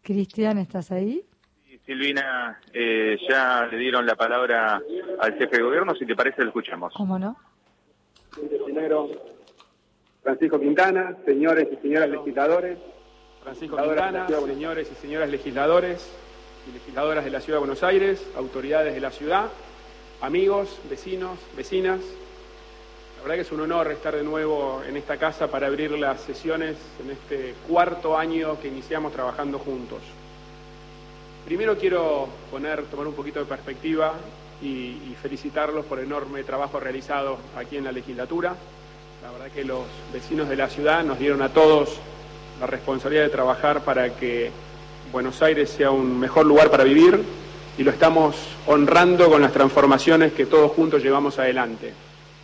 Cristian, ¿estás ahí? Sí, Silvina, ya le dieron la palabra al jefe de gobierno, si te parece lo escuchamos. ¿Cómo no? Primero, Francisco Quintana, señores y señoras legisladores. Francisco Quintana, señores y señoras legisladores y legisladoras de la Ciudad de Buenos Aires, autoridades de la ciudad, amigos, vecinos, vecinas. La verdad que es un honor estar de nuevo en esta casa para abrir las sesiones en este cuarto año que iniciamos trabajando juntos. Primero quiero tomar un poquito de perspectiva y felicitarlos por el enorme trabajo realizado aquí en la legislatura. La verdad que los vecinos de la ciudad nos dieron a todos la responsabilidad de trabajar para que Buenos Aires sea un mejor lugar para vivir y lo estamos honrando con las transformaciones que todos juntos llevamos adelante.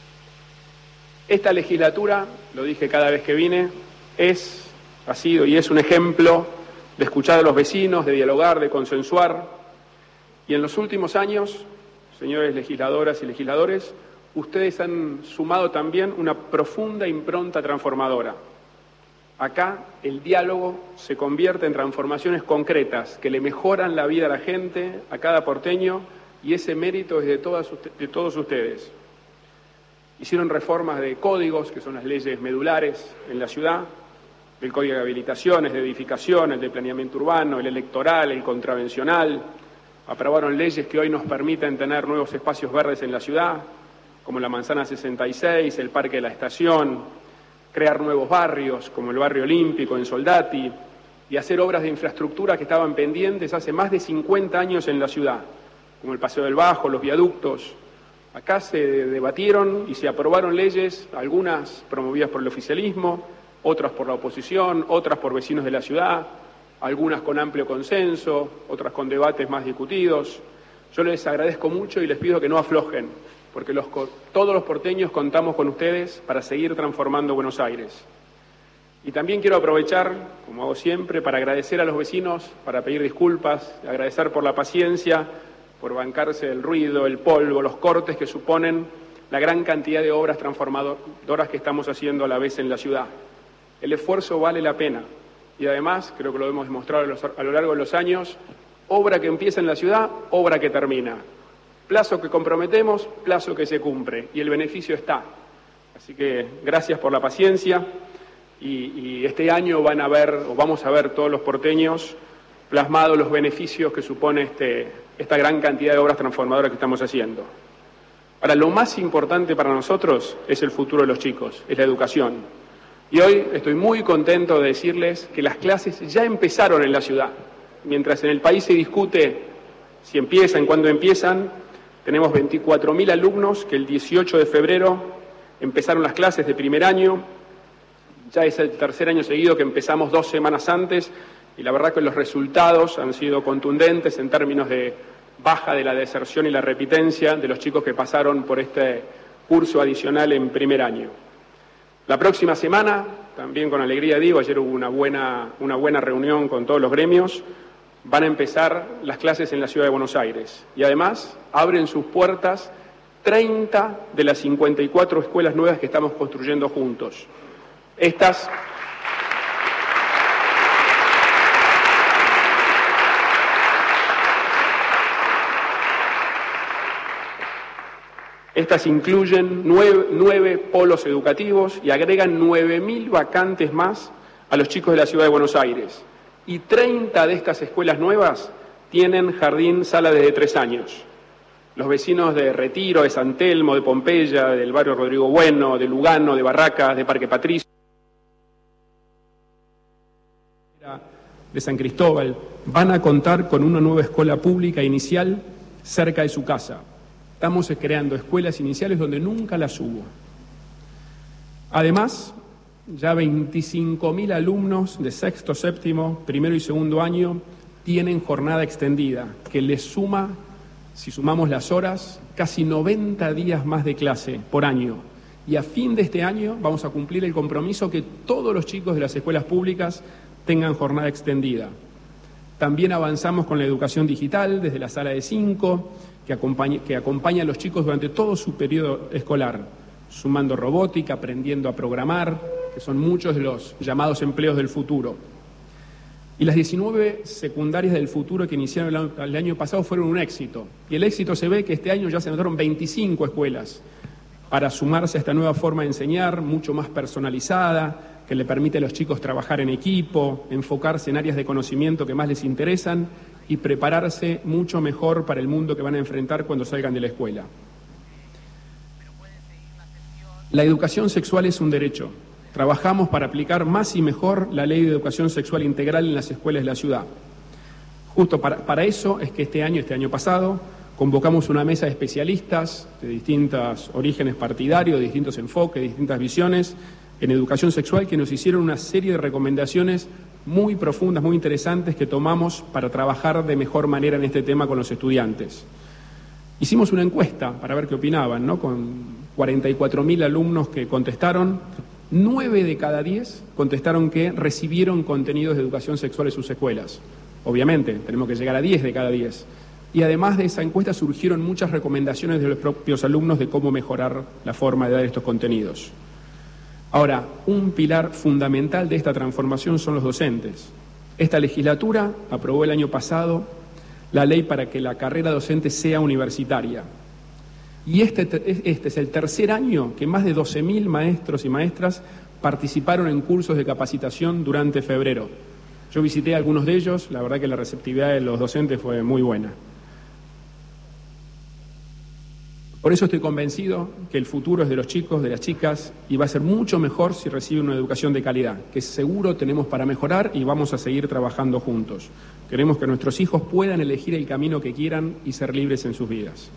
Esta legislatura, lo dije cada vez que vine, ha sido y es un ejemplo de escuchar a los vecinos, de dialogar, de consensuar. Y en los últimos años, señores legisladoras y legisladores, ustedes han sumado también una profunda impronta transformadora. Acá el diálogo se convierte en transformaciones concretas que le mejoran la vida a la gente, a cada porteño, y ese mérito es de todos ustedes. Hicieron reformas de códigos, que son las leyes medulares en la ciudad, el código de habilitaciones, de edificaciones, de planeamiento urbano, el electoral, el contravencional. Aprobaron leyes que hoy nos permiten tener nuevos espacios verdes en la ciudad, como la Manzana 66, el Parque de la Estación, crear nuevos barrios, como el Barrio Olímpico en Soldati, y hacer obras de infraestructura que estaban pendientes hace más de 50 años en la ciudad, como el Paseo del Bajo, los viaductos. Acá se debatieron y se aprobaron leyes, algunas promovidas por el oficialismo, otras por la oposición, otras por vecinos de la ciudad, algunas con amplio consenso, otras con debates más discutidos. Yo les agradezco mucho y les pido que no aflojen, porque todos los porteños contamos con ustedes para seguir transformando Buenos Aires. Y también quiero aprovechar, como hago siempre, para agradecer a los vecinos, para pedir disculpas, agradecer por la paciencia, por bancarse el ruido, el polvo, los cortes que suponen la gran cantidad de obras transformadoras que estamos haciendo a la vez en la ciudad. El esfuerzo vale la pena y además, creo que lo hemos demostrado a lo largo de los años, obra que empieza en la ciudad, obra que termina. Plazo que comprometemos, plazo que se cumple y el beneficio está. Así que gracias por la paciencia y este año vamos a ver todos los porteños plasmados los beneficios que supone esta gran cantidad de obras transformadoras que estamos haciendo. Ahora, lo más importante para nosotros es el futuro de los chicos, es la educación. Y hoy estoy muy contento de decirles que las clases ya empezaron en la ciudad. Mientras en el país se discute si empiezan, cuándo empiezan, tenemos 24.000 alumnos que el 18 de febrero empezaron las clases de primer año. Ya es el tercer año seguido que empezamos 2 semanas antes y la verdad que los resultados han sido contundentes en términos de baja de la deserción y la repitencia de los chicos que pasaron por este curso adicional en primer año. La próxima semana, también con alegría digo, ayer hubo una buena reunión con todos los gremios, van a empezar las clases en la Ciudad de Buenos Aires y además abren sus puertas 30 de las 54 escuelas nuevas que estamos construyendo juntos. Estas incluyen 9 polos educativos y agregan 9.000 vacantes más a los chicos de la Ciudad de Buenos Aires. Y 30 de estas escuelas nuevas tienen jardín sala desde 3 años. Los vecinos de Retiro, de San Telmo, de Pompeya, del barrio Rodrigo Bueno, de Lugano, de Barracas, de Parque Patricio, de San Cristóbal, van a contar con una nueva escuela pública inicial cerca de su casa. Estamos creando escuelas iniciales donde nunca las hubo. Además, ya 25.000 alumnos de sexto, séptimo, primero y segundo año tienen jornada extendida, que les suma, si sumamos las horas, casi 90 días más de clase por año. Y a fin de este año vamos a cumplir el compromiso que todos los chicos de las escuelas públicas tengan jornada extendida. También avanzamos con la educación digital desde la sala de 5, que acompaña a los chicos durante todo su periodo escolar, sumando robótica, aprendiendo a programar, que son muchos de los llamados empleos del futuro. Y las 19 secundarias del futuro que iniciaron el año pasado fueron un éxito. Y el éxito se ve que este año ya se anotaron 25 escuelas para sumarse a esta nueva forma de enseñar, mucho más personalizada, que le permite a los chicos trabajar en equipo, enfocarse en áreas de conocimiento que más les interesan y prepararse mucho mejor para el mundo que van a enfrentar cuando salgan de la escuela. La educación sexual es un derecho. Trabajamos para aplicar más y mejor la Ley de Educación Sexual Integral en las escuelas de la ciudad. Justo para eso es que este año pasado, convocamos una mesa de especialistas de distintos orígenes partidarios, de distintos enfoques, de distintas visiones en educación sexual, que nos hicieron una serie de recomendaciones muy profundas, muy interesantes, que tomamos para trabajar de mejor manera en este tema con los estudiantes. Hicimos una encuesta para ver qué opinaban, ¿no? Con 44.000 alumnos que contestaron. 9 de cada 10 contestaron que recibieron contenidos de educación sexual en sus escuelas. Obviamente, tenemos que llegar a 10 de cada 10. Y además de esa encuesta surgieron muchas recomendaciones de los propios alumnos de cómo mejorar la forma de dar estos contenidos. Ahora, un pilar fundamental de esta transformación son los docentes. Esta legislatura aprobó el año pasado la ley para que la carrera docente sea universitaria. Y este es el tercer año que más de 12.000 maestros y maestras participaron en cursos de capacitación durante febrero. Yo visité algunos de ellos, la verdad que la receptividad de los docentes fue muy buena. Por eso estoy convencido que el futuro es de los chicos, de las chicas, y va a ser mucho mejor si reciben una educación de calidad, que seguro tenemos para mejorar y vamos a seguir trabajando juntos. Queremos que nuestros hijos puedan elegir el camino que quieran y ser libres en sus vidas.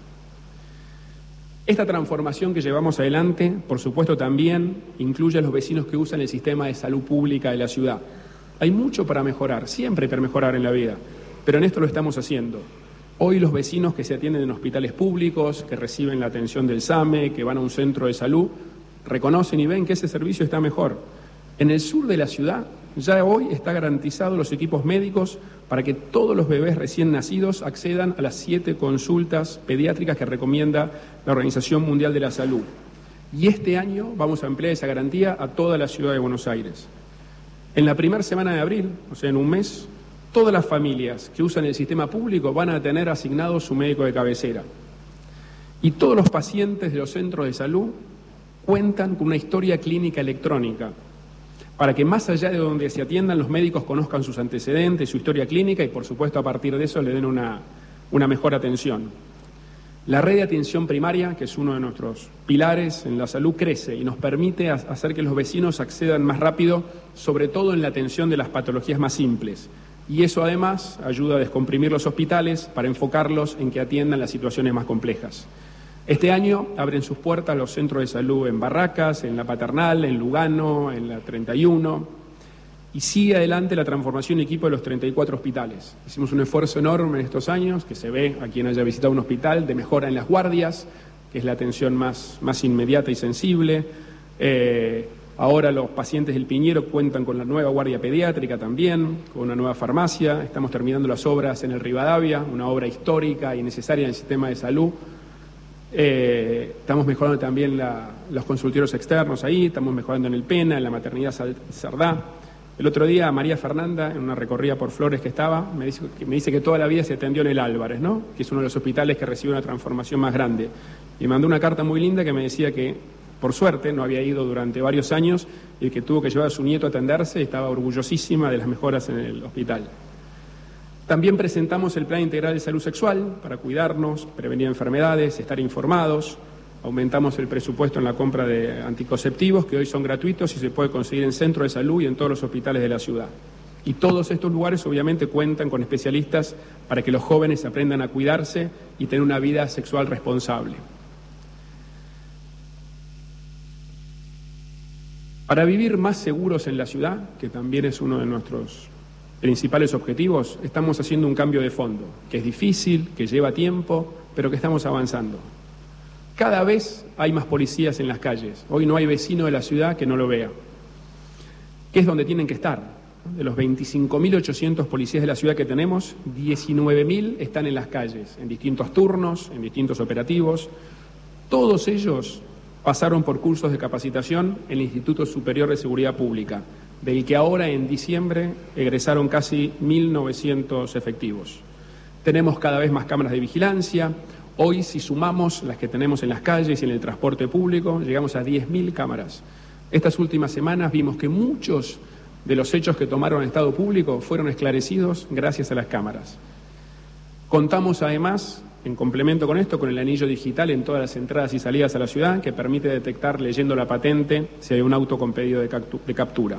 Esta transformación que llevamos adelante, por supuesto, también incluye a los vecinos que usan el sistema de salud pública de la ciudad. Hay mucho para mejorar, siempre hay para mejorar en la vida, pero en esto lo estamos haciendo. Hoy los vecinos que se atienden en hospitales públicos, que reciben la atención del SAME, que van a un centro de salud, reconocen y ven que ese servicio está mejor. En el sur de la ciudad, ya hoy está garantizado los equipos médicos para que todos los bebés recién nacidos accedan a las 7 consultas pediátricas que recomienda la Organización Mundial de la Salud. Y este año vamos a emplear esa garantía a toda la ciudad de Buenos Aires. En la primera semana de abril, o sea, en un mes, todas las familias que usan el sistema público van a tener asignado su médico de cabecera. Y todos los pacientes de los centros de salud cuentan con una historia clínica electrónica, para que más allá de donde se atiendan, los médicos conozcan sus antecedentes, su historia clínica y, por supuesto, a partir de eso le den una mejor atención. La red de atención primaria, que es uno de nuestros pilares en la salud, crece y nos permite hacer que los vecinos accedan más rápido, sobre todo en la atención de las patologías más simples. Y eso, además, ayuda a descomprimir los hospitales para enfocarlos en que atiendan las situaciones más complejas. Este año abren sus puertas los centros de salud en Barracas, en La Paternal, en Lugano, en la 31, y sigue adelante la transformación en equipo de los 34 hospitales. Hicimos un esfuerzo enorme en estos años, que se ve a quien haya visitado un hospital, de mejora en las guardias, que es la atención más inmediata y sensible. Ahora los pacientes del Piñero cuentan con la nueva guardia pediátrica también, con una nueva farmacia. Estamos terminando las obras en el Rivadavia, una obra histórica y necesaria en el sistema de salud. Estamos mejorando también los consultorios externos ahí, estamos mejorando en el Pena, en la maternidad Sardá. El otro día María Fernanda, en una recorrida por Flores que estaba, me dice que toda la vida se atendió en el Álvarez, ¿no? Que es uno de los hospitales que recibió una transformación más grande. Y mandó una carta muy linda que me decía que, por suerte, no había ido durante varios años y que tuvo que llevar a su nieto a atenderse y estaba orgullosísima de las mejoras en el hospital. También presentamos el Plan Integral de Salud Sexual para cuidarnos, prevenir enfermedades, estar informados. Aumentamos el presupuesto en la compra de anticonceptivos, que hoy son gratuitos y se puede conseguir en centros de salud y en todos los hospitales de la ciudad. Y todos estos lugares obviamente cuentan con especialistas para que los jóvenes aprendan a cuidarse y tener una vida sexual responsable. Para vivir más seguros en la ciudad, que también es uno de nuestros principales objetivos, estamos haciendo un cambio de fondo, que es difícil, que lleva tiempo, pero que estamos avanzando. Cada vez hay más policías en las calles. Hoy no hay vecino de la ciudad que no lo vea. ¿Qué es donde tienen que estar? De los 25.800 policías de la ciudad que tenemos, 19.000 están en las calles, en distintos turnos, en distintos operativos. Todos ellos pasaron por cursos de capacitación en el Instituto Superior de Seguridad Pública. del que ahora en diciembre egresaron casi 1.900 efectivos. Tenemos cada vez más cámaras de vigilancia. Hoy, si sumamos las que tenemos en las calles y en el transporte público, llegamos a 10.000 cámaras. Estas últimas semanas vimos que muchos de los hechos que tomaron estado público fueron esclarecidos gracias a las cámaras. Contamos además, en complemento con esto, con el anillo digital en todas las entradas y salidas a la ciudad, que permite detectar leyendo la patente si hay un auto con pedido de captura.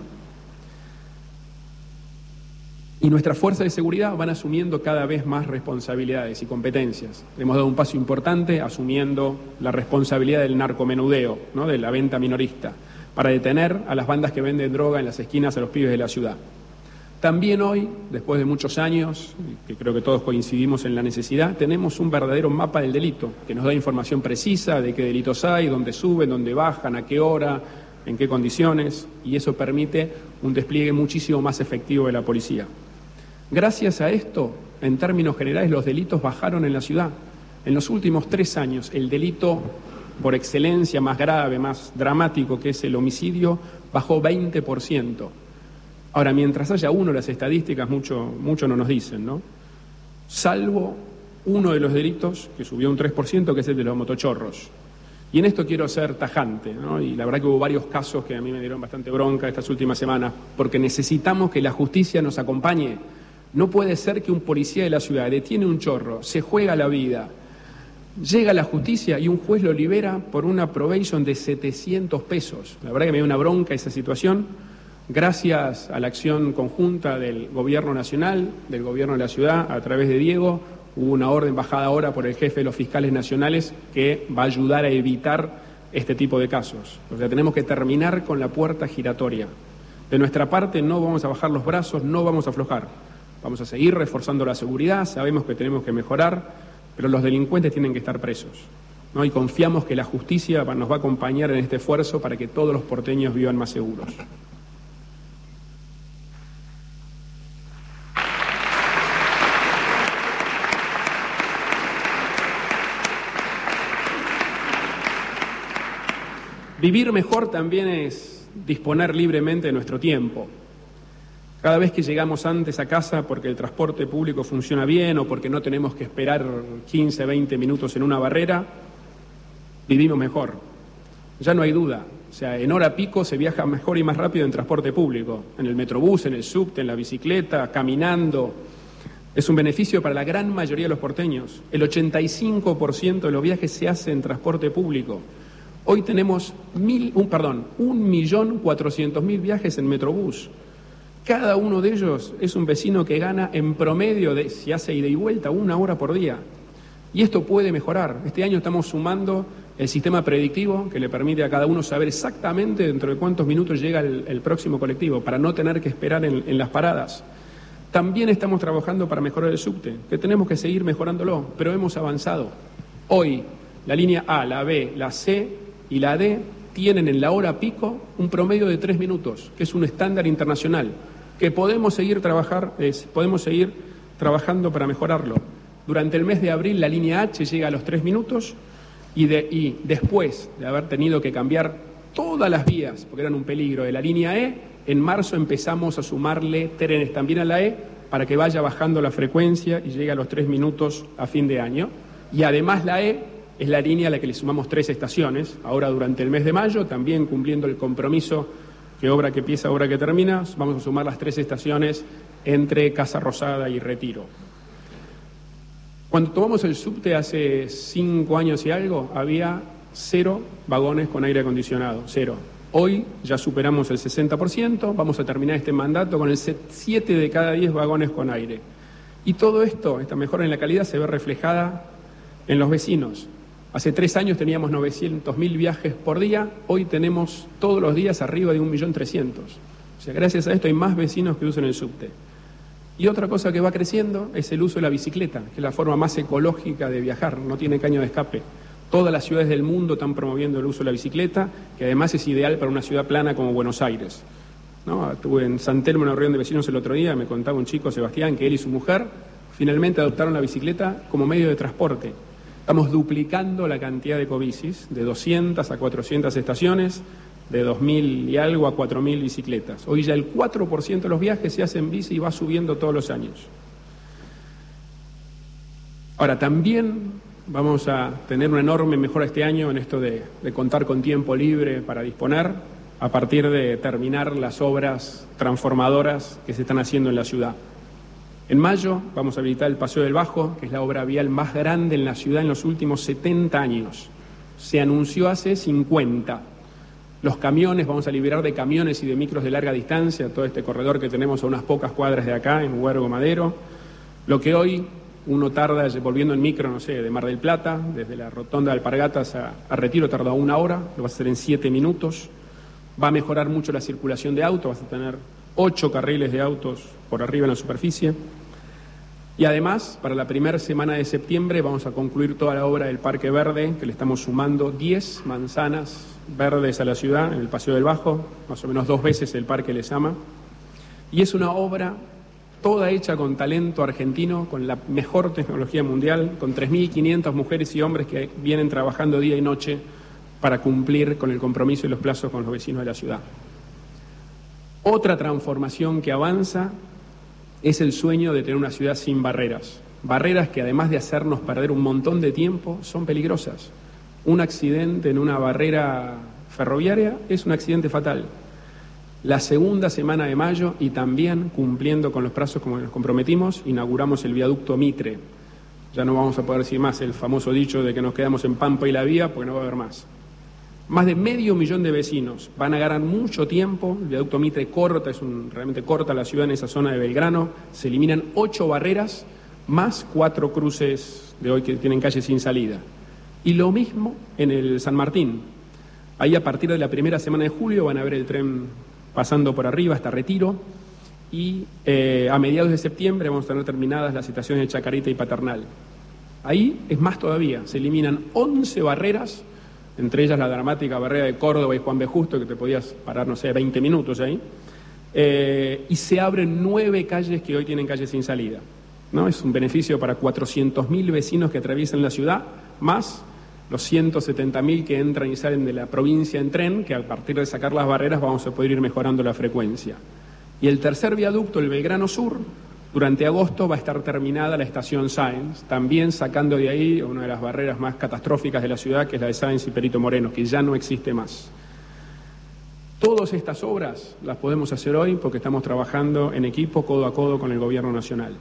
Y nuestras fuerzas de seguridad van asumiendo cada vez más responsabilidades y competencias. Hemos dado un paso importante asumiendo la responsabilidad del narcomenudeo, ¿no?, de la venta minorista, para detener a las bandas que venden droga en las esquinas a los pibes de la ciudad. También hoy, después de muchos años, que creo que todos coincidimos en la necesidad, tenemos un verdadero mapa del delito, que nos da información precisa de qué delitos hay, dónde suben, dónde bajan, a qué hora, en qué condiciones, y eso permite un despliegue muchísimo más efectivo de la policía. Gracias a esto, en términos generales, los delitos bajaron en la ciudad. En los últimos 3 años, el delito por excelencia más grave, más dramático, que es el homicidio, bajó 20%. Ahora, mientras haya uno, las estadísticas mucho no nos dicen, ¿no? Salvo uno de los delitos que subió un 3%, que es el de los motochorros. Y en esto quiero ser tajante, ¿no? Y la verdad que hubo varios casos que a mí me dieron bastante bronca estas últimas semanas, porque necesitamos que la justicia nos acompañe. No puede ser que un policía de la ciudad detiene un chorro, se juega la vida, llega a la justicia y un juez lo libera por una probation de 700 pesos. La verdad que me dio una bronca esa situación. Gracias a la acción conjunta del Gobierno Nacional, del Gobierno de la Ciudad, a través de Diego, hubo una orden bajada ahora por el jefe de los fiscales nacionales que va a ayudar a evitar este tipo de casos. O sea, tenemos que terminar con la puerta giratoria. De nuestra parte no vamos a bajar los brazos, no vamos a aflojar. Vamos a seguir reforzando la seguridad, sabemos que tenemos que mejorar, pero los delincuentes tienen que estar presos, ¿no? Y confiamos que la justicia nos va a acompañar en este esfuerzo para que todos los porteños vivan más seguros. Vivir mejor también es disponer libremente de nuestro tiempo. Cada vez que llegamos antes a casa porque el transporte público funciona bien o porque no tenemos que esperar 15, 20 minutos en una barrera, vivimos mejor. Ya no hay duda. O sea, en hora pico se viaja mejor y más rápido en transporte público, en el metrobús, en el subte, en la bicicleta, caminando. Es un beneficio para la gran mayoría de los porteños. El 85% de los viajes se hace en transporte público. Hoy tenemos 1.400.000 viajes en metrobús. Cada uno de ellos es un vecino que gana en promedio, si hace ida y vuelta, 1 hora por día. Y esto puede mejorar. Este año estamos sumando el sistema predictivo que le permite a cada uno saber exactamente dentro de cuántos minutos llega el próximo colectivo, para no tener que esperar en las paradas. También estamos trabajando para mejorar el subte, que tenemos que seguir mejorándolo, pero hemos avanzado. Hoy, la línea A, la B, la C y la D tienen en la hora pico un promedio de 3 minutos, que es un estándar internacional, que podemos seguir trabajando para mejorarlo. Durante el mes de abril la línea H llega a los 3 minutos y después de haber tenido que cambiar todas las vías, porque eran un peligro, de la línea E, en marzo empezamos a sumarle trenes también a la E para que vaya bajando la frecuencia y llegue a los 3 minutos a fin de año. Y además la E es la línea a la que le sumamos 3 estaciones, ahora durante el mes de mayo, también cumpliendo el compromiso que obra que empieza, obra que termina, vamos a sumar las 3 estaciones entre Casa Rosada y Retiro. Cuando tomamos el subte hace 5 años y algo, había 0 vagones con aire acondicionado, 0. Hoy ya superamos el 60%, vamos a terminar este mandato con el 7 de cada 10 vagones con aire. Y todo esto, esta mejora en la calidad, se ve reflejada en los vecinos. Hace 3 años teníamos 900.000 viajes por día, hoy tenemos todos los días arriba de 1.300.000. O sea, gracias a esto hay más vecinos que usan el subte. Y otra cosa que va creciendo es el uso de la bicicleta, que es la forma más ecológica de viajar, no tiene caño de escape. Todas las ciudades del mundo están promoviendo el uso de la bicicleta, que además es ideal para una ciudad plana como Buenos Aires, ¿no? Estuve en San Telmo, en una reunión de vecinos el otro día, me contaba un chico, Sebastián, que él y su mujer finalmente adoptaron la bicicleta como medio de transporte. Estamos duplicando la cantidad de ecobicis, de 200 a 400 estaciones, de 2.000 y algo a 4.000 bicicletas. Hoy ya el 4% de los viajes se hacen en bici y va subiendo todos los años. Ahora, también vamos a tener una enorme mejora este año en esto de contar con tiempo libre para disponer a partir de terminar las obras transformadoras que se están haciendo en la ciudad. En mayo vamos a habilitar el Paseo del Bajo, que es la obra vial más grande en la ciudad en los últimos 70 años. Se anunció hace 50. Los camiones, vamos a liberar de camiones y de micros de larga distancia todo este corredor que tenemos a unas pocas cuadras de acá, en Huergo Madero. Lo que hoy uno tarda, volviendo en micro, no sé, de Mar del Plata, desde la rotonda de Alpargatas a Retiro, tarda 1 hora, lo vas a hacer en 7 minutos. Va a mejorar mucho la circulación de autos, vas a tener 8 carriles de autos por arriba en la superficie. Y además, para la primera semana de septiembre vamos a concluir toda la obra del Parque Verde, que le estamos sumando 10 manzanas verdes a la ciudad, en el Paseo del Bajo, más o menos 2 veces el Parque Lezama. Y es una obra toda hecha con talento argentino, con la mejor tecnología mundial, con 3.500 mujeres y hombres que vienen trabajando día y noche para cumplir con el compromiso y los plazos con los vecinos de la ciudad. Otra transformación que avanza es el sueño de tener una ciudad sin barreras. Barreras que además de hacernos perder un montón de tiempo, son peligrosas. Un accidente en una barrera ferroviaria es un accidente fatal. La segunda semana de mayo, y también cumpliendo con los plazos como nos comprometimos, inauguramos el viaducto Mitre. Ya no vamos a poder decir más el famoso dicho de que nos quedamos en Pampa y la Vía, porque no va a haber más. Más de 500.000 de vecinos van a ganar mucho tiempo. El viaducto Mitre realmente corta la ciudad en esa zona de Belgrano. Se eliminan 8 barreras, más 4 cruces de hoy que tienen calles sin salida. Y lo mismo en el San Martín. Ahí a partir de la primera semana de julio van a ver el tren pasando por arriba hasta Retiro. Y a mediados de septiembre vamos a tener terminadas las estaciones de Chacarita y Paternal. Ahí es más todavía. Se eliminan 11 barreras, entre ellas la dramática barrera de Córdoba y Juan B. Justo, que te podías parar, no sé, 20 minutos ahí, y se abren 9 calles que hoy tienen calles sin salida, ¿no? Es un beneficio para 400.000 vecinos que atraviesan la ciudad, más los 170.000 que entran y salen de la provincia en tren, que a partir de sacar las barreras vamos a poder ir mejorando la frecuencia. Y el tercer viaducto, el Belgrano Sur, durante agosto va a estar terminada la estación Sáenz, también sacando de ahí una de las barreras más catastróficas de la ciudad, que es la de Sáenz y Perito Moreno, que ya no existe más. Todas estas obras las podemos hacer hoy porque estamos trabajando en equipo, codo a codo con el Gobierno Nacional.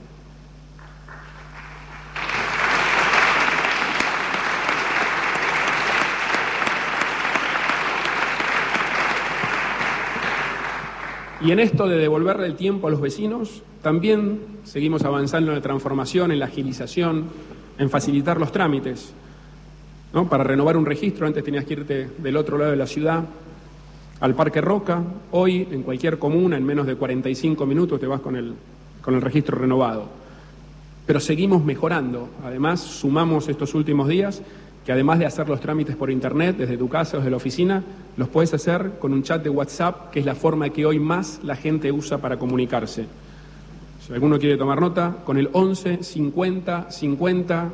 Y en esto de devolverle el tiempo a los vecinos, también seguimos avanzando en la transformación, en la agilización, en facilitar los trámites, ¿no? Para renovar un registro, antes tenías que irte del otro lado de la ciudad al Parque Roca. Hoy, en cualquier comuna, en menos de 45 minutos te vas con el registro renovado. Pero seguimos mejorando. Además, sumamos estos últimos días que además de hacer los trámites por internet, desde tu casa o desde la oficina, los puedes hacer con un chat de WhatsApp, que es la forma que hoy más la gente usa para comunicarse. Si alguno quiere tomar nota, con el 11 50 50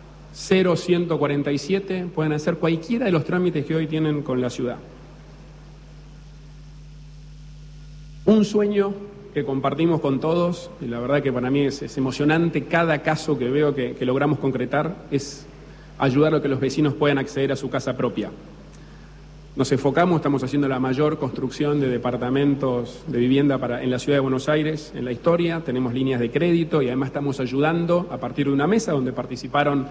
0147 pueden hacer cualquiera de los trámites que hoy tienen con la ciudad. Un sueño que compartimos con todos, y la verdad que para mí es emocionante cada caso que veo que logramos concretar, es ayudar a que los vecinos puedan acceder a su casa propia. Nos enfocamos, estamos haciendo la mayor construcción de departamentos de vivienda en la ciudad de Buenos Aires en la historia, tenemos líneas de crédito y además estamos ayudando a partir de una mesa donde participaron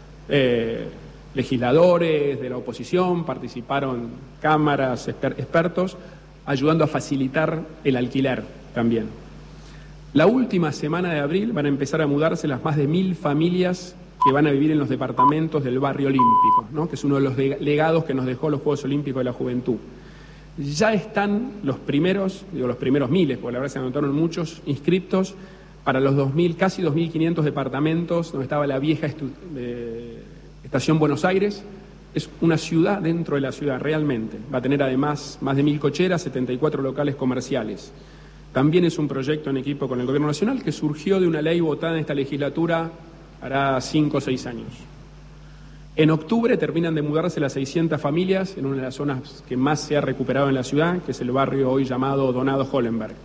legisladores de la oposición, participaron cámaras, expertos, ayudando a facilitar el alquiler también. La última semana de abril van a empezar a mudarse las más de 1.000 familias que van a vivir en los departamentos del barrio olímpico, ¿no? Que es uno de los legados que nos dejó los Juegos Olímpicos de la Juventud. Ya están los primeros 1.000, porque la verdad se anotaron muchos inscriptos para los casi 2.500 departamentos donde estaba la vieja estación Buenos Aires. Es una ciudad dentro de la ciudad, realmente. Va a tener además más de 1.000 cocheras, 74 locales comerciales. También es un proyecto en equipo con el Gobierno Nacional que surgió de una ley votada en esta legislatura hará 5 o 6 años. En octubre terminan de mudarse las 600 familias en una de las zonas que más se ha recuperado en la ciudad, que es el barrio hoy llamado Donado Hollenberg.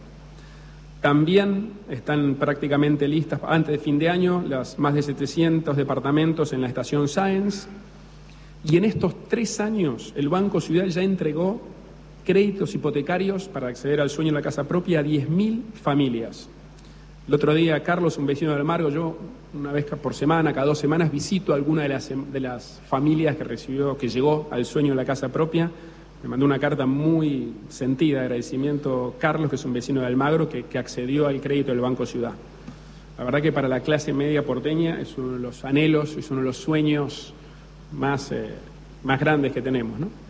También están prácticamente listas, antes de fin de año, las más de 700 departamentos en la estación Sáenz. Y en estos 3 años, el Banco Ciudad ya entregó créditos hipotecarios para acceder al sueño de la casa propia a 10.000 familias. El otro día, Carlos, un vecino de Almagro, yo una vez por semana, cada 2 semanas, visito a alguna de las familias que llegó al sueño de la casa propia. Me mandó una carta muy sentida de agradecimiento Carlos, que es un vecino de Almagro, que accedió al crédito del Banco Ciudad. La verdad que para la clase media porteña es uno de los anhelos, es uno de los sueños más grandes que tenemos, ¿no?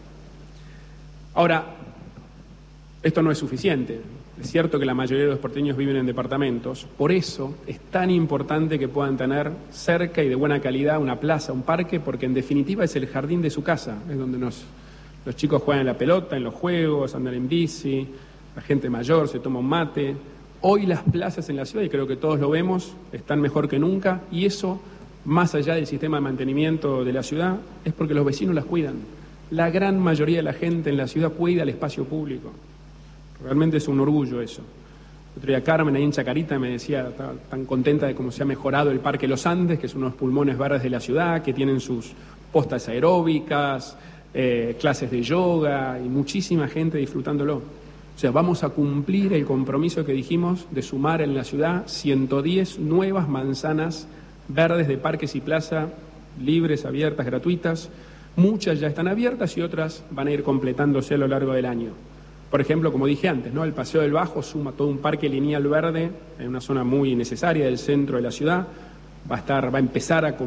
Ahora, esto no es suficiente. Es cierto que la mayoría de los porteños viven en departamentos, por eso es tan importante que puedan tener cerca y de buena calidad una plaza, un parque, porque en definitiva es el jardín de su casa, es donde los chicos juegan en la pelota, en los juegos, andan en bici, la gente mayor se toma un mate. Hoy las plazas en la ciudad, y creo que todos lo vemos, están mejor que nunca, y eso, más allá del sistema de mantenimiento de la ciudad, es porque los vecinos las cuidan. La gran mayoría de la gente en la ciudad cuida el espacio público. Realmente es un orgullo eso. El otro día Carmen, ahí en Chacarita, me decía, estaba tan contenta de cómo se ha mejorado el Parque Los Andes, que es uno de los pulmones verdes de la ciudad, que tienen sus postas aeróbicas, clases de yoga y muchísima gente disfrutándolo. O sea, vamos a cumplir el compromiso que dijimos de sumar en la ciudad 110 nuevas manzanas verdes de parques y plaza, libres, abiertas, gratuitas. Muchas ya están abiertas y otras van a ir completándose a lo largo del año. Por ejemplo, como dije antes, ¿no? El Paseo del Bajo suma todo un parque lineal verde en una zona muy necesaria del centro de la ciudad. Va a empezar a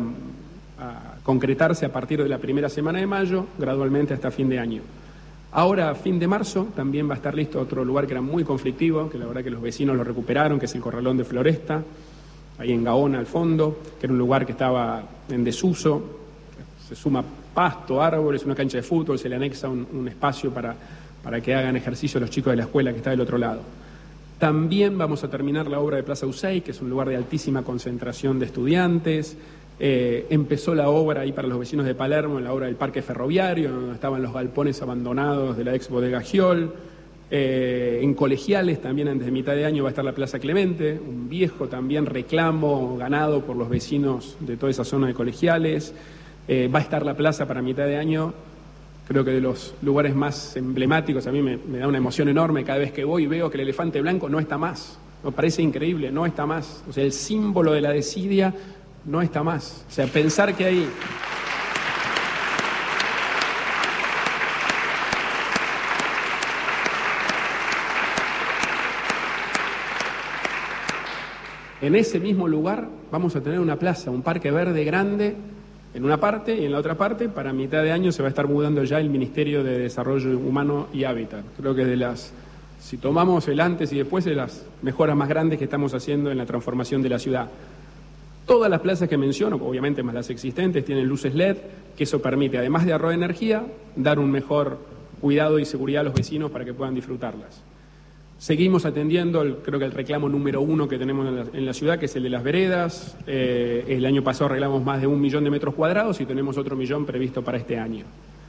concretarse a partir de la primera semana de mayo, gradualmente hasta fin de año. Ahora, a fin de marzo, también va a estar listo otro lugar que era muy conflictivo, que la verdad que los vecinos lo recuperaron, que es el Corralón de Floresta, ahí en Gaona al fondo, que era un lugar que estaba en desuso. Se suma pasto, árboles, una cancha de fútbol, se le anexa un espacio para que hagan ejercicio los chicos de la escuela que está del otro lado. También vamos a terminar la obra de Plaza Usey, que es un lugar de altísima concentración de estudiantes. Empezó la obra ahí para los vecinos de Palermo, en la obra del Parque Ferroviario, donde estaban los galpones abandonados de la ex bodega Giol. En Colegiales, también antes de mitad de año, va a estar la Plaza Clemente, un viejo también reclamo ganado por los vecinos de toda esa zona de Colegiales. Va a estar la plaza para mitad de año, creo que de los lugares más emblemáticos. A mí me da una emoción enorme cada vez que voy y veo que el elefante blanco no está más. Me parece increíble, no está más. O sea, el símbolo de la desidia no está más. O sea, pensar que hay... En ese mismo lugar vamos a tener una plaza, un parque verde grande en una parte, y en la otra parte, para mitad de año, se va a estar mudando ya el Ministerio de Desarrollo Humano y Hábitat. Creo que si tomamos el antes y después, de las mejoras más grandes que estamos haciendo en la transformación de la ciudad. Todas las plazas que menciono, obviamente más las existentes, tienen luces LED, que eso permite, además de ahorro de energía, dar un mejor cuidado y seguridad a los vecinos para que puedan disfrutarlas. Seguimos atendiendo, creo que el reclamo número 1 que tenemos en la ciudad, que es el de las veredas. El año pasado arreglamos más de 1 millón de metros cuadrados y tenemos otro 1 millón previsto para este año.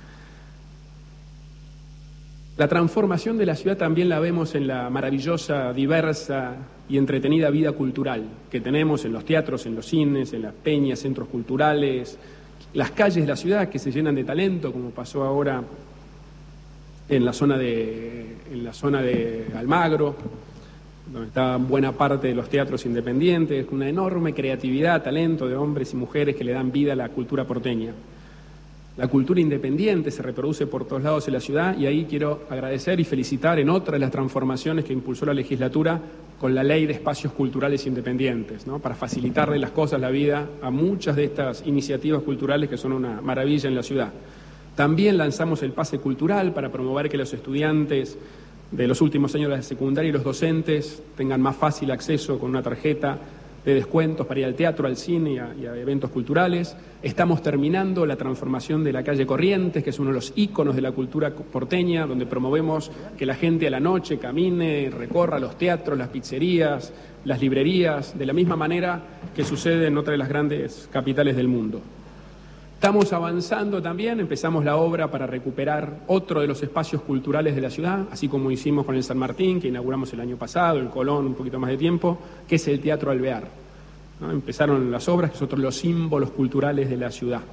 La transformación de la ciudad también la vemos en la maravillosa, diversa y entretenida vida cultural que tenemos en los teatros, en los cines, en las peñas, centros culturales, las calles de la ciudad que se llenan de talento, como pasó ahora en la zona de Almagro, donde está buena parte de los teatros independientes, con una enorme creatividad, talento de hombres y mujeres que le dan vida a la cultura porteña. La cultura independiente se reproduce por todos lados en la ciudad, y ahí quiero agradecer y felicitar en otra de las transformaciones que impulsó la legislatura con la Ley de Espacios Culturales Independientes, ¿no? Para facilitarle las cosas, la vida, a muchas de estas iniciativas culturales que son una maravilla en la ciudad. También lanzamos el pase cultural para promover que los estudiantes de los últimos años de la secundaria y los docentes tengan más fácil acceso con una tarjeta de descuentos para ir al teatro, al cine y a eventos culturales. Estamos terminando la transformación de la calle Corrientes, que es uno de los íconos de la cultura porteña, donde promovemos que la gente a la noche camine, recorra los teatros, las pizzerías, las librerías, de la misma manera que sucede en otras de las grandes capitales del mundo. Estamos avanzando también, empezamos la obra para recuperar otro de los espacios culturales de la ciudad, así como hicimos con el San Martín, que inauguramos el año pasado, el Colón, un poquito más de tiempo, que es el Teatro Alvear, ¿no? Empezaron las obras, que son otro de los símbolos culturales de la ciudad.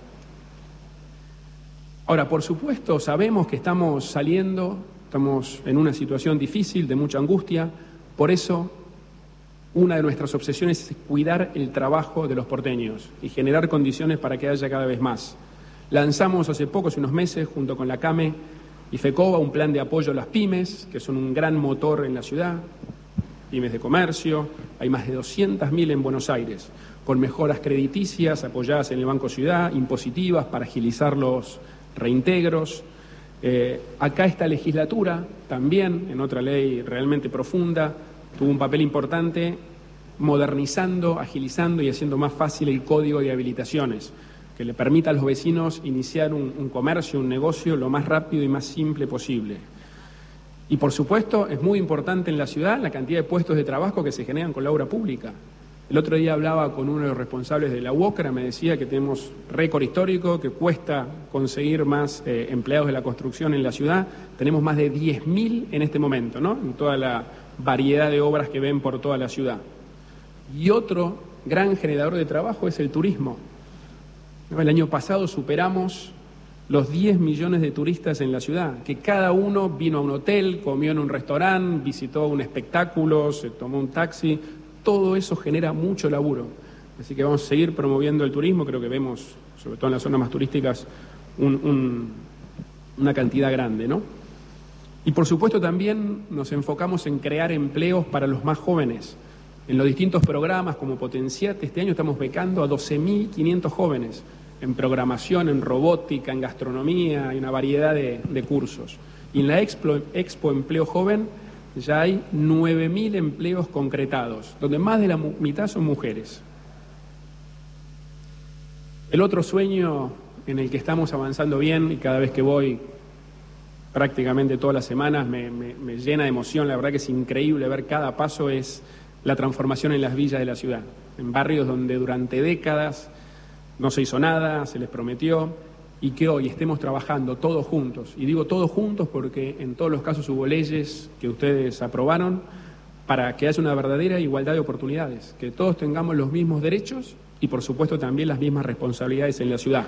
Ahora, por supuesto, sabemos que estamos en una situación difícil, de mucha angustia, por eso una de nuestras obsesiones es cuidar el trabajo de los porteños y generar condiciones para que haya cada vez más. Lanzamos hace unos meses, junto con la CAME y FECOBA, un plan de apoyo a las pymes, que son un gran motor en la ciudad, pymes de comercio, hay más de 200.000 en Buenos Aires, con mejoras crediticias apoyadas en el Banco Ciudad, impositivas para agilizar los reintegros. Acá esta legislatura, también en otra ley realmente profunda, tuvo un papel importante modernizando, agilizando y haciendo más fácil el código de habilitaciones, que le permita a los vecinos iniciar un comercio, un negocio lo más rápido y más simple posible. Y por supuesto es muy importante en la ciudad la cantidad de puestos de trabajo que se generan con la obra pública. El otro día hablaba con uno de los responsables de la UOCRA, me decía que tenemos récord histórico, que cuesta conseguir más empleados de la construcción en la ciudad. Tenemos más de 10.000 en este momento, ¿no? En toda la variedad de obras que ven por toda la ciudad. Y otro gran generador de trabajo es el turismo. El año pasado superamos los 10 millones de turistas en la ciudad, que cada uno vino a un hotel, comió en un restaurante, visitó un espectáculo, se tomó un taxi. Todo eso genera mucho laburo. Así que vamos a seguir promoviendo el turismo. Creo que vemos, sobre todo en las zonas más turísticas, una cantidad grande, ¿no? Y por supuesto también nos enfocamos en crear empleos para los más jóvenes. En los distintos programas como Potenciate, este año estamos becando a 12.500 jóvenes en programación, en robótica, en gastronomía, hay una variedad de cursos. Y en la Expo Empleo Joven ya hay 9.000 empleos concretados, donde más de la mitad son mujeres. El otro sueño en el que estamos avanzando bien, y cada vez que voy, prácticamente todas las semanas, me llena de emoción, la verdad que es increíble ver cada paso, es la transformación en las villas de la ciudad, en barrios donde durante décadas no se hizo nada, se les prometió, y que hoy estemos trabajando todos juntos. Y digo todos juntos porque en todos los casos hubo leyes que ustedes aprobaron para que haya una verdadera igualdad de oportunidades, que todos tengamos los mismos derechos y por supuesto también las mismas responsabilidades en la ciudad.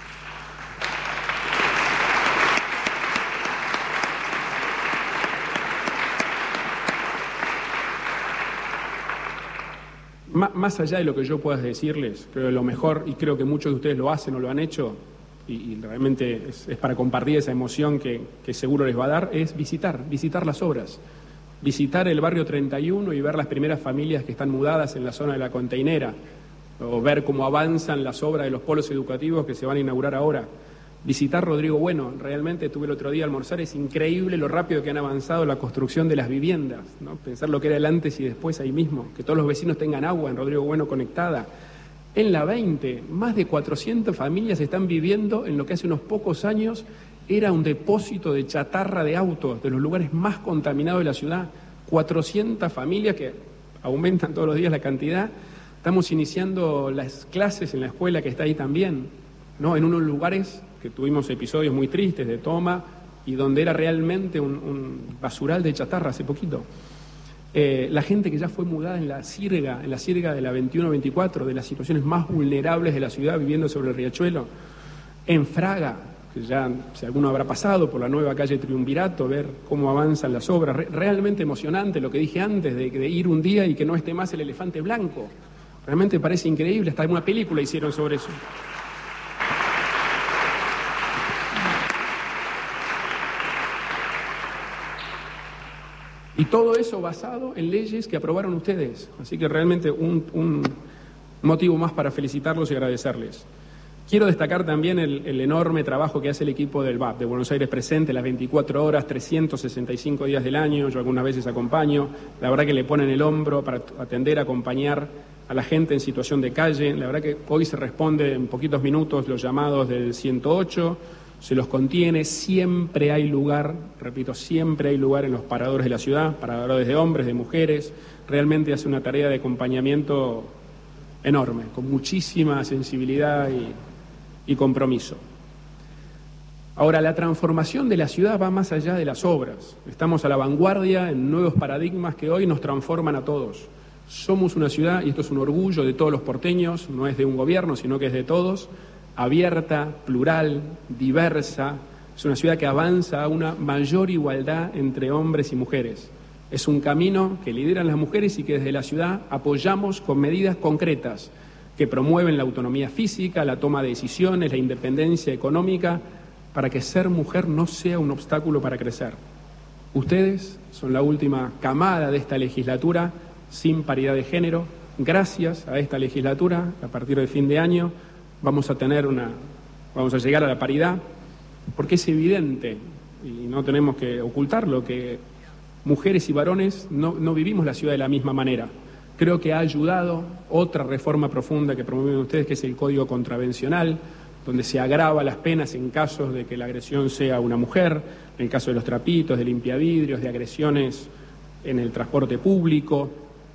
Más allá de lo que yo pueda decirles, creo que lo mejor, y creo que muchos de ustedes lo hacen o lo han hecho, y realmente es para compartir esa emoción que seguro les va a dar, es visitar las obras, visitar el barrio 31 y ver las primeras familias que están mudadas en la zona de la Containera, o ver cómo avanzan las obras de los polos educativos que se van a inaugurar ahora. Visitar Rodrigo Bueno, realmente estuve el otro día a almorzar, es increíble lo rápido que han avanzado la construcción de las viviendas, ¿no? Pensar lo que era el antes y después ahí mismo, que todos los vecinos tengan agua en Rodrigo Bueno conectada. En la 20, más de 400 familias están viviendo en lo que hace unos pocos años era un depósito de chatarra de autos, de los lugares más contaminados de la ciudad. 400 familias que aumentan todos los días la cantidad. Estamos iniciando las clases en la escuela que está ahí también, ¿no? En unos lugares que tuvimos episodios muy tristes de toma y donde era realmente un basural de chatarra hace poquito. La gente que ya fue mudada en la sirga de la 21-24, de las situaciones más vulnerables de la ciudad, viviendo sobre el riachuelo. En Fraga, que ya, si alguno habrá pasado por la nueva calle Triunvirato, ver cómo avanzan las obras. Realmente emocionante lo que dije antes, de ir un día y que no esté más el elefante blanco. Realmente parece increíble, hasta una película hicieron sobre eso. Y todo eso basado en leyes que aprobaron ustedes. Así que realmente un motivo más para felicitarlos y agradecerles. Quiero destacar también el enorme trabajo que hace el equipo del BAP, de Buenos Aires Presente, las 24 horas, 365 días del año. Yo algunas veces acompaño. La verdad que le ponen el hombro para atender, acompañar a la gente en situación de calle. La verdad que hoy se responde en poquitos minutos los llamados del 108. Se los contiene, siempre hay lugar, repito, siempre hay lugar en los paradores de la ciudad, paradores de hombres, de mujeres. Realmente hace una tarea de acompañamiento enorme, con muchísima sensibilidad y compromiso. Ahora, la transformación de la ciudad va más allá de las obras. Estamos a la vanguardia en nuevos paradigmas que hoy nos transforman a todos. Somos una ciudad, y esto es un orgullo de todos los porteños, no es de un gobierno, sino que es de todos, abierta, plural, diversa. Es una ciudad que avanza a una mayor igualdad entre hombres y mujeres. Es un camino que lideran las mujeres y que desde la ciudad apoyamos con medidas concretas que promueven la autonomía física, la toma de decisiones, la independencia económica, para que ser mujer no sea un obstáculo para crecer. Ustedes son la última camada de esta legislatura sin paridad de género. Gracias a esta legislatura, a partir del fin de año, vamos a llegar a la paridad, porque es evidente, y no tenemos que ocultarlo, que mujeres y varones no vivimos la ciudad de la misma manera. Creo que ha ayudado otra reforma profunda que promueven ustedes, que es el Código Contravencional, donde se agrava las penas en casos de que la agresión sea una mujer, en el caso de los trapitos, de limpiavidrios, de agresiones en el transporte público.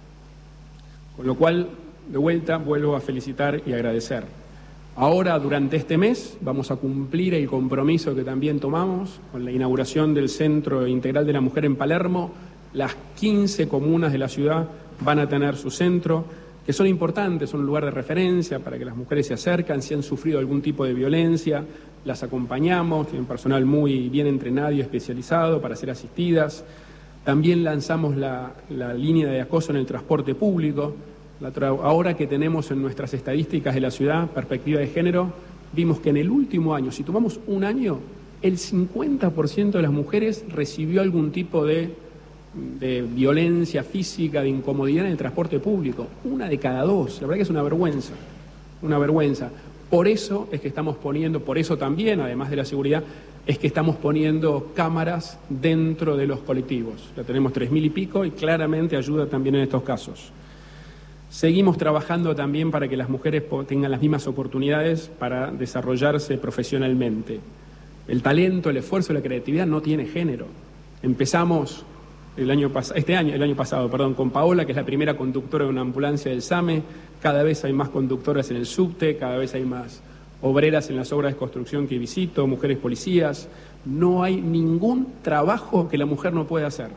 Con lo cual, de vuelta, vuelvo a felicitar y agradecer. Ahora, durante este mes, vamos a cumplir el compromiso que también tomamos con la inauguración del Centro Integral de la Mujer en Palermo. Las 15 comunas de la ciudad van a tener su centro, que son importantes, son un lugar de referencia para que las mujeres se acercan, si han sufrido algún tipo de violencia, las acompañamos, tienen personal muy bien entrenado y especializado para ser asistidas. También lanzamos la línea de acoso en el transporte público. Ahora que tenemos en nuestras estadísticas de la ciudad perspectiva de género, vimos que en el último año, si tomamos un año, el 50% de las mujeres recibió algún tipo de violencia física, de incomodidad en el transporte público. 1 de cada 2, la verdad que es una vergüenza. Por eso es que estamos poniendo, por eso también, además de la seguridad, es que estamos poniendo cámaras dentro de los colectivos. Ya tenemos 3.000 y pico y claramente ayuda también en estos casos. Seguimos trabajando también para que las mujeres tengan las mismas oportunidades para desarrollarse profesionalmente. El talento, el esfuerzo, la creatividad no tiene género. Empezamos el año pasado, con Paola, que es la primera conductora de una ambulancia del SAME. Cada vez hay más conductoras en el subte, cada vez hay más obreras en las obras de construcción que visito, mujeres policías. No hay ningún trabajo que la mujer no pueda hacer.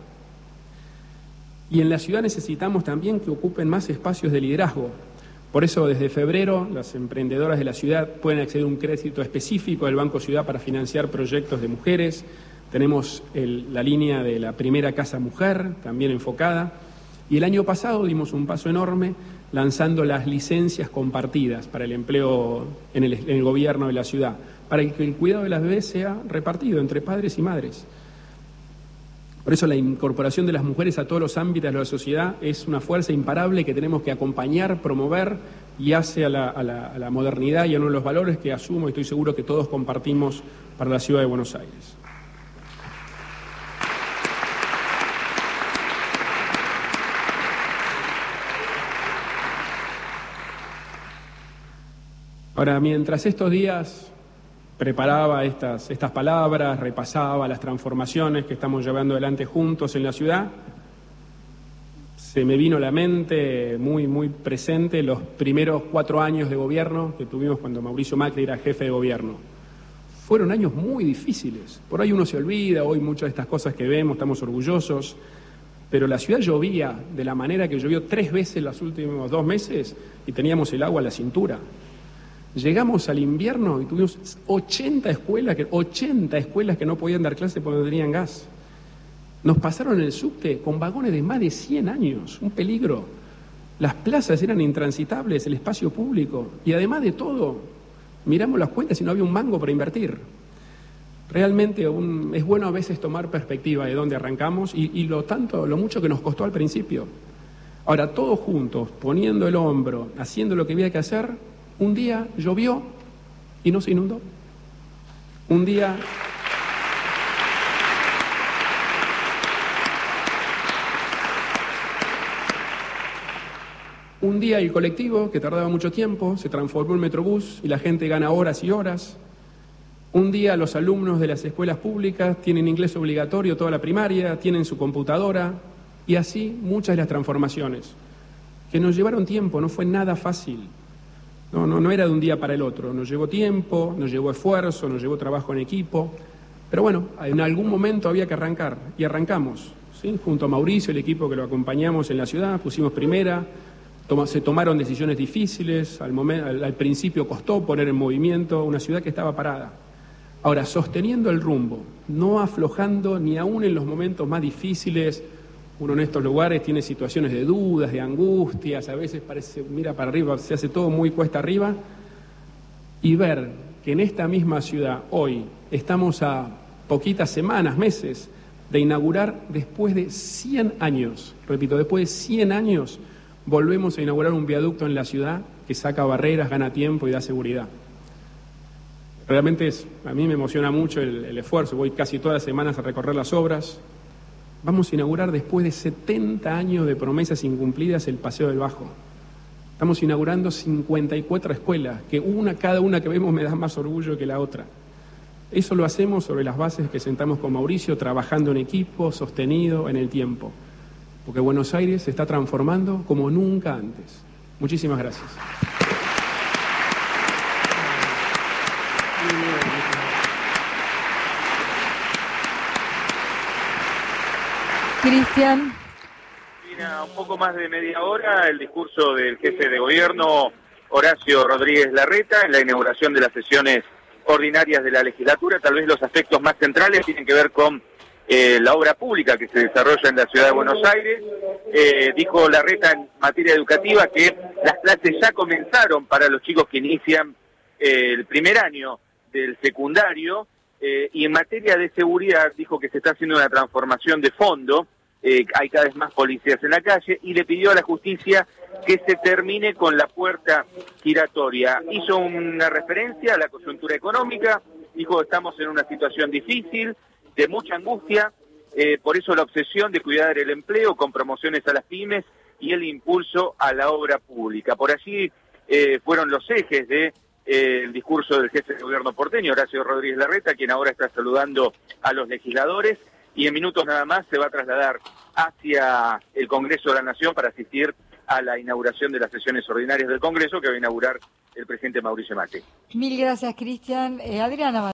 Y en la ciudad necesitamos también que ocupen más espacios de liderazgo. Por eso, desde febrero, las emprendedoras de la ciudad pueden acceder a un crédito específico del Banco Ciudad para financiar proyectos de mujeres. Tenemos la línea de la primera casa mujer, también enfocada. Y el año pasado dimos un paso enorme lanzando las licencias compartidas para el empleo en el gobierno de la ciudad, para que el cuidado de las bebés sea repartido entre padres y madres. Por eso la incorporación de las mujeres a todos los ámbitos de la sociedad es una fuerza imparable que tenemos que acompañar, promover y hace a la modernidad y a uno de los valores que asumo y estoy seguro que todos compartimos para la ciudad de Buenos Aires. Ahora, mientras estos días preparaba estas palabras, repasaba las transformaciones que estamos llevando adelante juntos en la ciudad, se me vino a la mente muy presente los primeros 4 años de gobierno que tuvimos cuando Mauricio Macri era jefe de gobierno. Fueron años muy difíciles. Por ahí uno se olvida, hoy muchas de estas cosas que vemos, estamos orgullosos, pero la ciudad llovía de la manera que llovió 3 veces los últimos 2 meses y teníamos el agua a la cintura. Llegamos al invierno y tuvimos 80 escuelas que no podían dar clase porque no tenían gas. Nos pasaron en el subte con vagones de más de 100 años, un peligro. Las plazas eran intransitables, el espacio público. Y además de todo, miramos las cuentas y no había un mango para invertir. Realmente es bueno a veces tomar perspectiva de dónde arrancamos y lo mucho que nos costó al principio. Ahora, todos juntos, poniendo el hombro, haciendo lo que había que hacer. Un día llovió y no se inundó. Un día el colectivo, que tardaba mucho tiempo, se transformó en Metrobús y la gente gana horas y horas. Un día los alumnos de las escuelas públicas tienen inglés obligatorio toda la primaria, tienen su computadora y así muchas de las transformaciones que nos llevaron tiempo, no fue nada fácil. No era de un día para el otro, nos llevó tiempo, nos llevó esfuerzo, nos llevó trabajo en equipo, pero bueno, en algún momento había que arrancar, y arrancamos, ¿sí? Junto a Mauricio, el equipo que lo acompañamos en la ciudad, pusimos primera, se tomaron decisiones difíciles, al principio costó poner en movimiento una ciudad que estaba parada. Ahora, sosteniendo el rumbo, no aflojando ni aún en los momentos más difíciles. Uno en estos lugares tiene situaciones de dudas, de angustias, a veces mira para arriba, se hace todo muy cuesta arriba, y ver que en esta misma ciudad hoy estamos a poquitas semanas, meses, de inaugurar después de 100 años, repito, después de 100 años, volvemos a inaugurar un viaducto en la ciudad que saca barreras, gana tiempo y da seguridad. Realmente a mí me emociona mucho el esfuerzo, voy casi todas las semanas a recorrer las obras. Vamos a inaugurar después de 70 años de promesas incumplidas el Paseo del Bajo. Estamos inaugurando 54 escuelas, que cada una que vemos me da más orgullo que la otra. Eso lo hacemos sobre las bases que sentamos con Mauricio, trabajando en equipo, sostenido en el tiempo. Porque Buenos Aires se está transformando como nunca antes. Muchísimas gracias. Cristian. Un poco más de media hora el discurso del jefe de gobierno, Horacio Rodríguez Larreta, en la inauguración de las sesiones ordinarias de la legislatura. Tal vez los aspectos más centrales tienen que ver con la obra pública que se desarrolla en la ciudad de Buenos Aires. Dijo Larreta en materia educativa que las clases ya comenzaron para los chicos que inician el primer año del secundario, y en materia de seguridad dijo que se está haciendo una transformación de fondo. Hay cada vez más policías en la calle, y le pidió a la justicia que se termine con la puerta giratoria. Hizo una referencia a la coyuntura económica, dijo que estamos en una situación difícil, de mucha angustia, por eso la obsesión de cuidar el empleo con promociones a las pymes y el impulso a la obra pública. Por allí fueron los ejes del discurso del jefe de gobierno porteño, Horacio Rodríguez Larreta, quien ahora está saludando a los legisladores, y en minutos nada más se va a trasladar hacia el Congreso de la Nación para asistir a la inauguración de las sesiones ordinarias del Congreso que va a inaugurar el presidente Mauricio Macri. Mil gracias, Cristian. Adriana.